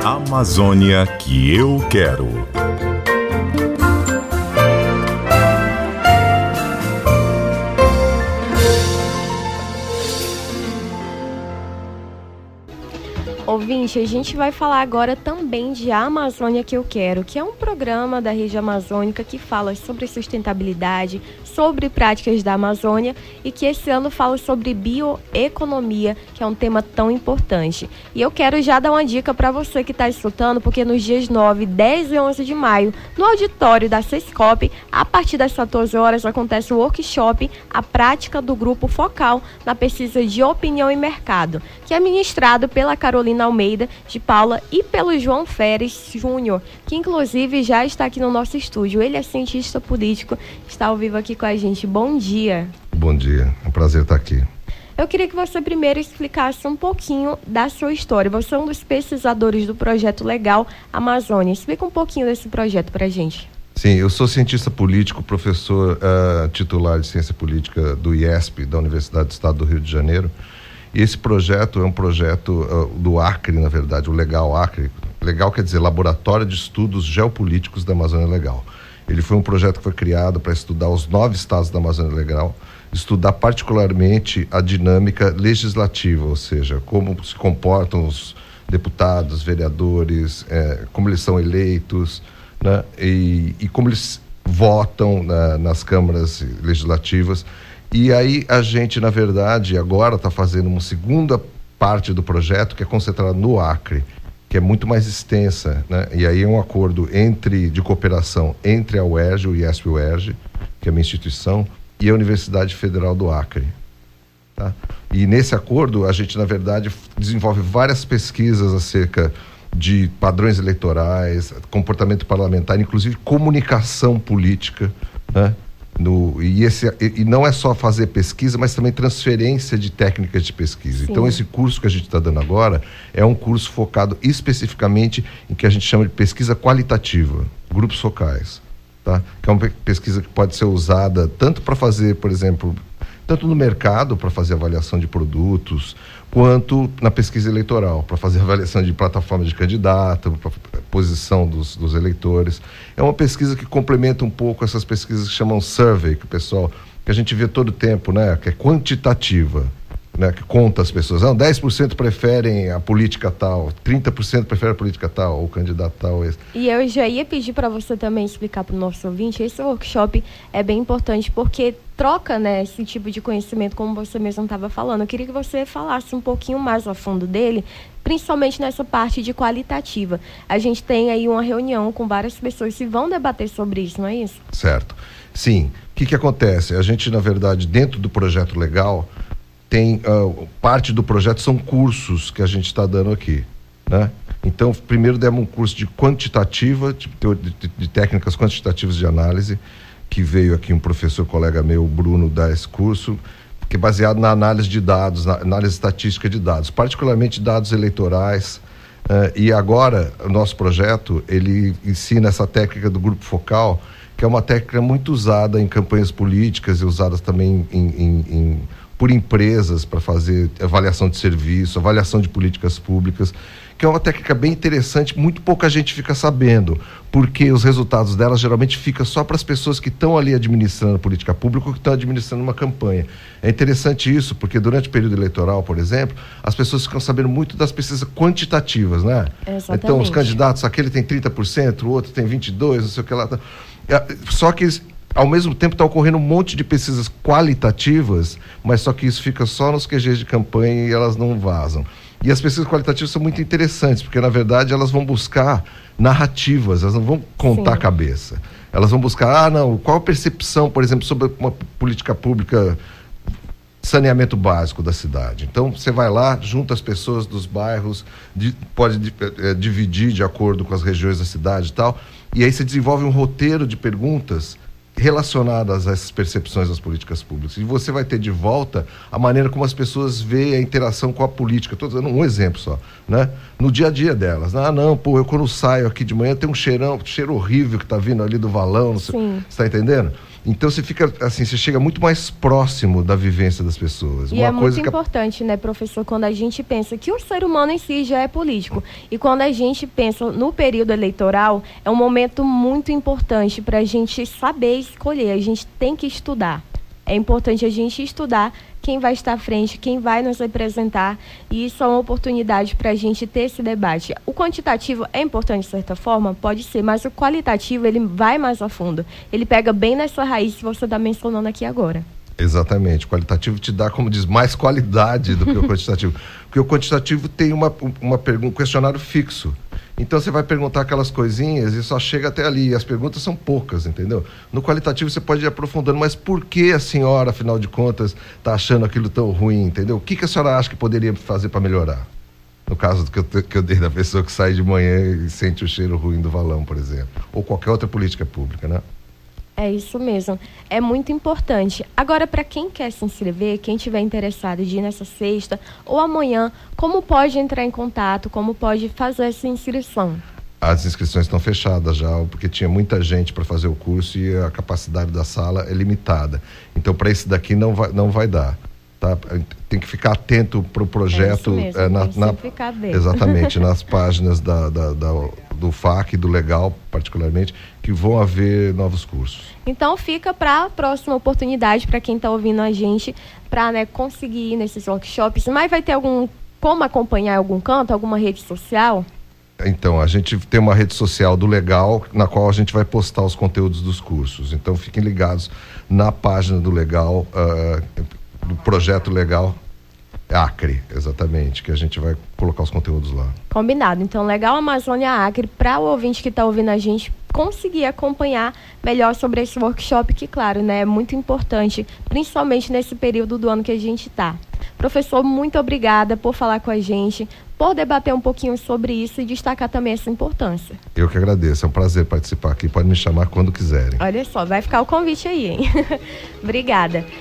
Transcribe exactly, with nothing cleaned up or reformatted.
Amazônia que eu quero. Ouvinte, a gente vai falar agora também de A Amazônia que eu quero, que é um programa da Rede Amazônica que fala sobre sustentabilidade, sobre práticas da Amazônia e que esse ano fala sobre bioeconomia, que é um tema tão importante. E eu quero já dar uma dica para você que está escutando, porque nos dias nove, dez e onze de maio, no auditório da Sescop, a partir das quatorze horas, acontece o workshop A Prática do Grupo Focal na Pesquisa de Opinião e Mercado, que é ministrado pela Carolina Almeida de Paula e pelo João Feres Júnior, que inclusive já está aqui no nosso estúdio. Ele é cientista político, está ao vivo aqui com a gente. Bom dia. Bom dia, é um prazer estar aqui. Eu queria que você primeiro explicasse um pouquinho da sua história. Você é um dos pesquisadores do projeto Legal Amazônia. Explica um pouquinho desse projeto para a gente. Sim, eu sou cientista político, professor uh, titular de ciência política do I E S P, da Universidade do Estado do Rio de Janeiro. E esse projeto é um projeto uh, do Acre, na verdade, o Legal Acre. Legal quer dizer Laboratório de Estudos Geopolíticos da Amazônia Legal. Ele foi um projeto que foi criado para estudar os nove estados da Amazônia Legal, estudar particularmente a dinâmica legislativa, ou seja, como se comportam os deputados, vereadores, eh, como eles são eleitos, né, e, e como eles votam na, nas câmaras legislativas. E aí a gente, na verdade, agora está fazendo uma segunda parte do projeto que é concentrada no Acre, que é muito mais extensa, né? E aí é um acordo entre, de cooperação entre a U E R J, o I E S P-U E R J, que é a minha instituição, e a Universidade Federal do Acre. Tá? E nesse acordo a gente, na verdade, desenvolve várias pesquisas acerca de padrões eleitorais, comportamento parlamentar, inclusive comunicação política, né? No, e, esse, e não é só fazer pesquisa, mas também transferência de técnicas de pesquisa. Sim. Então esse curso que a gente está dando agora é um curso focado especificamente em que a gente chama de pesquisa qualitativa, grupos focais, tá? Que é uma pesquisa que pode ser usada tanto para fazer, por exemplo, tanto no mercado para fazer avaliação de produtos, quanto na pesquisa eleitoral, para fazer avaliação de plataforma de candidato, para posição dos, dos eleitores. É uma pesquisa que complementa um pouco essas pesquisas que chamam survey, que o pessoal, que a gente vê todo o tempo, né, que é quantitativa, né, que conta as pessoas. Não, dez por cento preferem a política tal, trinta por cento preferem a política tal, ou o candidato tal. Esse. E eu já ia pedir para você também explicar para o nosso ouvinte, esse workshop é bem importante porque troca, né, esse tipo de conhecimento, como você mesmo estava falando. Eu queria que você falasse um pouquinho mais a fundo dele, principalmente nessa parte de qualitativa. A gente tem aí uma reunião com várias pessoas que vão debater sobre isso, não é isso? Certo. Sim. O que que acontece? A gente, na verdade, dentro do projeto Legal, tem uh, parte do projeto são cursos que a gente está dando aqui, né? Então, primeiro demos um curso de quantitativa, de, de, de técnicas quantitativas de análise, que veio aqui um professor, colega meu, Bruno, dar esse curso, que é baseado na análise de dados, na análise estatística de dados, particularmente dados eleitorais. Uh, e agora, o nosso projeto, ele ensina essa técnica do grupo focal, que é uma técnica muito usada em campanhas políticas e usada também em, em, em por empresas para fazer avaliação de serviço, avaliação de políticas públicas, que é uma técnica bem interessante, muito pouca gente fica sabendo, porque os resultados dela geralmente ficam só para as pessoas que estão ali administrando política pública ou que estão administrando uma campanha. É interessante isso, porque durante o período eleitoral, por exemplo, as pessoas ficam sabendo muito das pesquisas quantitativas, né? Exatamente. Então, os candidatos, aquele tem trinta por cento, o outro tem vinte e dois por cento, não sei o que lá. Só que ao mesmo tempo está ocorrendo um monte de pesquisas qualitativas, mas só que isso fica só nos Q Gs de campanha e elas não vazam. E as pesquisas qualitativas são muito interessantes, porque na verdade elas vão buscar narrativas, elas não vão contar Sim. a cabeça. Elas vão buscar, ah não, qual a percepção, por exemplo, sobre uma política pública, saneamento básico da cidade. Então você vai lá, junta as pessoas dos bairros, de, pode é, dividir de acordo com as regiões da cidade e tal, e aí você desenvolve um roteiro de perguntas relacionadas a essas percepções das políticas públicas. E você vai ter de volta a maneira como as pessoas veem a interação com a política. Estou dando um exemplo só, né? No dia a dia delas. Ah, não, pô, eu quando saio aqui de manhã tem um cheirão, cheiro horrível que está vindo ali do valão, não sei, você está entendendo? Então você fica assim, você chega muito mais próximo da vivência das pessoas. E Uma é coisa muito que... importante, né, professor, quando a gente pensa que o ser humano em si já é político. E quando a gente pensa no período eleitoral, é um momento muito importante para a gente saber escolher. A gente tem que estudar. É importante a gente estudar quem vai estar à frente, quem vai nos representar, e isso é uma oportunidade para a gente ter esse debate. O quantitativo é importante de certa forma? Pode ser, mas o qualitativo ele vai mais a fundo. Ele pega bem nessa raiz que você está mencionando aqui agora. Exatamente, o qualitativo te dá, como diz, mais qualidade do que o quantitativo. Porque o quantitativo tem uma, uma pergunta, um questionário fixo. Então você vai perguntar aquelas coisinhas e só chega até ali. E as perguntas são poucas, entendeu? No qualitativo você pode ir aprofundando, mas por que a senhora, afinal de contas, está achando aquilo tão ruim, entendeu? O que, que a senhora acha que poderia fazer para melhorar? No caso que eu, que eu dei da pessoa que sai de manhã e sente o cheiro ruim do valão, por exemplo. Ou qualquer outra política pública, né? É isso mesmo, é muito importante. Agora, para quem quer se inscrever, quem tiver interessado de ir nessa sexta ou amanhã, como pode entrar em contato, como pode fazer essa inscrição? As inscrições estão fechadas já, porque tinha muita gente para fazer o curso e a capacidade da sala é limitada. Então, para esse daqui não vai, não vai dar. Tá? Tem que ficar atento para o projeto. É isso mesmo, é, na, tem na, que ficar bem. Exatamente, nas páginas da, da, da, do F A C e do Legal, particularmente, que vão haver novos cursos. Então fica para a próxima oportunidade para quem está ouvindo a gente, para, né, conseguir ir nesses workshops. Mas vai ter algum, como acompanhar em algum canto, alguma rede social? Então, a gente tem uma rede social do Legal, na qual a gente vai postar os conteúdos dos cursos. Então, fiquem ligados na página do Legal, uh, do Projeto Legal Acre, exatamente, que a gente vai colocar os conteúdos lá. Combinado. Então, Legal Amazônia Acre, para o ouvinte que está ouvindo a gente conseguir acompanhar melhor sobre esse workshop, que, claro, né, é muito importante, principalmente nesse período do ano que a gente está. Professor, muito obrigada por falar com a gente, por debater um pouquinho sobre isso e destacar também essa importância. Eu que agradeço, é um prazer participar aqui, pode me chamar quando quiserem. Olha só, vai ficar o convite aí, hein? Obrigada.